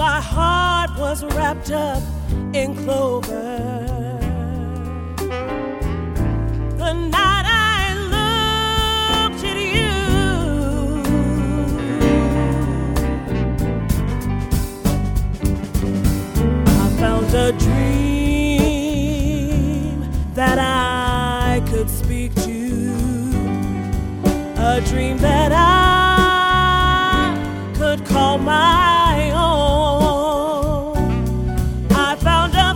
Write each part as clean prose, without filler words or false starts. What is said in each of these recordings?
My heart was wrapped up in clover. The night I looked at you, I found a dream that I could speak to, a dream that I could call my own. I found a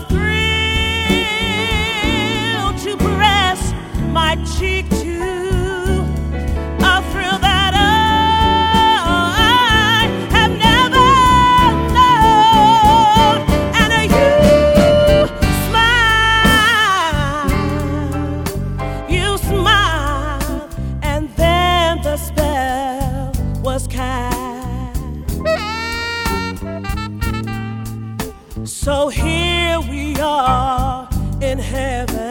thrill to press my cheek to, a thrill that I have never known. And you smiled, and then the spell was cast. So here we are in heaven.